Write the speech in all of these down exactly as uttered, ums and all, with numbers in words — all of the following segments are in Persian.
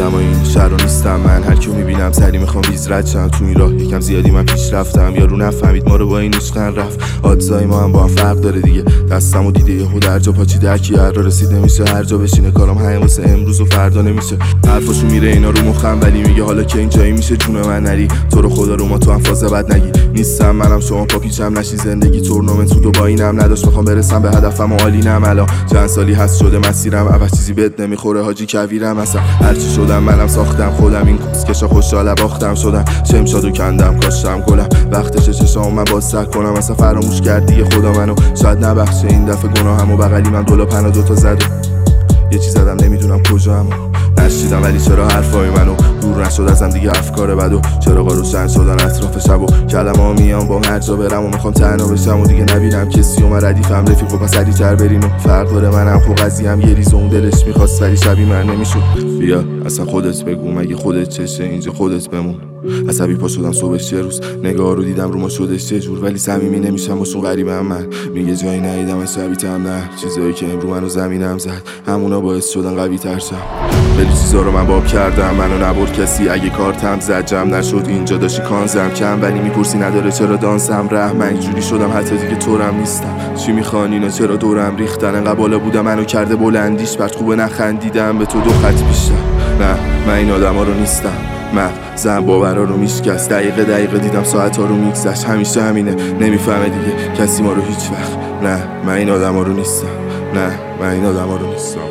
آدمای این شهر رو نیستم من، هر کیو میبینم سری میخوام ریز رد شم. تو این راه یکم زیادی من پیش رفتم، یارو نفهمید ما رو با این عشقن رفت. آدزای ما هم با هم فرق داره دیگه، دستمو دیده یهو در جا پاچیده، کی هر را رسید نمیشه هر جا بشینه. کارم همین واسه امروز و فردا نمیشه. حرفاشو میره اینا رو مخم ولی میگه حالا که این جایی میشه جون من نری. تو رو خدا رو ما تو هم فاز بد نگی، نیستم منم شما پاپیچم نشی. زندگی تورنمنت تو دوبایینم نداشت، میخوام برسم به هدفم و عالینم. الان چند سالی هست شده مسیرم، عوض چیزی بد نمیخوره حاجی کویرم. اصلا هرچی شدم منم ساختم خودم، این کوسکشا خوشحال باختم شدم. شمشادو کندم کاشتم گلم، وقتشه چشام من باز سر کنم. اصلا فراموش کرد دیگه خدا منو، شاید نبخشه این دفعه گناهمو. بغلی من دولا پناه دوتا زد یه چیز زدم نمیدونم کجا همو نشیدم. ولی چرا حرفای منو دور نشد ازم دیگه افکار بدو. چراغا روشن شدن اطراف شب و کلمه‌ها میان با هر جا برم و میخوام تنها بشم و دیگه نبینم کسی و من ردیفم رفیق و پس سریع‌تر بریم. و فرق داره منم خب قضیه‌ام یه ریز اون دلش میخواست ولی شبی من نمیشد. بیا اصلا خودت بگو مگه خودت چشه اینجا خودت بمون. عصبی پا شدم صبحش یه روز، نگاه رو دیدم رو ما شدش یه جور. ولی صمیمی نمیشم واسون غریبم من، میگه جایی ندیدم از شبیتم نه. چیزایی که امرو منو زمینم زد همونا باعث شدن قوی تر شم. خیلی چیزا رو من باب کردم، منو نبرد کسی. اگه کارتم زد جمع نشد اینجا داشتی کانزم کم. ولی میپرسی نداره چرا دانسم ره. من اینجوری شدم حتی دیگه طورم نیستم. چی میخوان اینا چرا دورم ریختن؟ انقدر بالا بودم منو کرده بلندیش. بعد خوبه نخندیدم به تو دو خط بیشتر. نه من این آدما رو نیستم. من زن باورا رو میشکست، دقیقه دقیقه دیدم ساعت ها رو میگذشت. همیشه همینه نمیفهمه دیگه کسی ما رو هیچ وقت. نه من این آدم ها رو نیستم. نه من این آدم ها رو نیستم.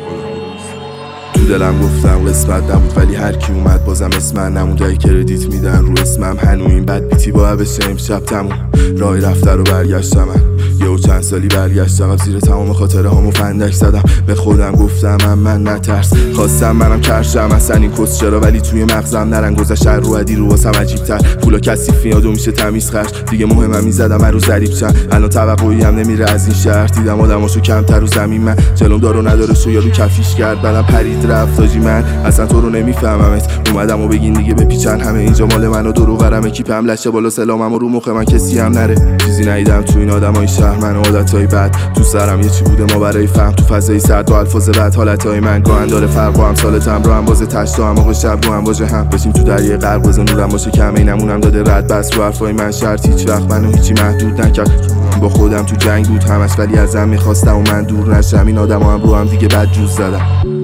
تو دلم گفتم قسمت نبود ولی هر کی اومد بازم اسم من نموند. ای کردیت میدن رو اسمم هنو این بد بیتی با بشه امشب تموم. راهی رفته رو برگشتم من یهو چند سالی برگشتم زیر تمام خاطره هامو فندک زدم. به خودم گفتم من من نترس، خواستم منم کرشم اصلا این کس چرا. ولی توی مغزم نرن گذشت رو عدی رو واسم عجیب تر. پولا کثیف میاد و میشه تمیز خرج دیگه مهمم میزدم من رو ضریب چند. الان توقعی هم نمیره از این شهر، دیدم آدماشو کمتر رو زمین. من جلوم دارو نداره شو یارو کفیش کرد بعدم پرید رفت. آجی من اصلا تو رو نمیفهممت، اومدم و بگین دیگه بپیچن همه اینجا مال منو دور و برم. اکیپم لشه بالا سلامم رو مخ من کسی هم نره. چیزی ندیدم تو این آدمای شهر من عادتای بد. تو سرم یه چی بوده ما برای فهم، تو فضای سرد و الفاظ بد. حالتای من گاهن داره فرق و امثالتم رو هم باز تشت و هماغ شب رو هم واژه هم. بشیم تو دریای غرق بزن نورم باشه کم اینمونم داده رد بس رو حرفای من شرط هیچ وقت منو هیچی محدود نکرد. با خودم تو جنگ بود همش ولی ازم میخواستم و من دور نشم. این آدما هم رو هم دیگه بد جوز زدم.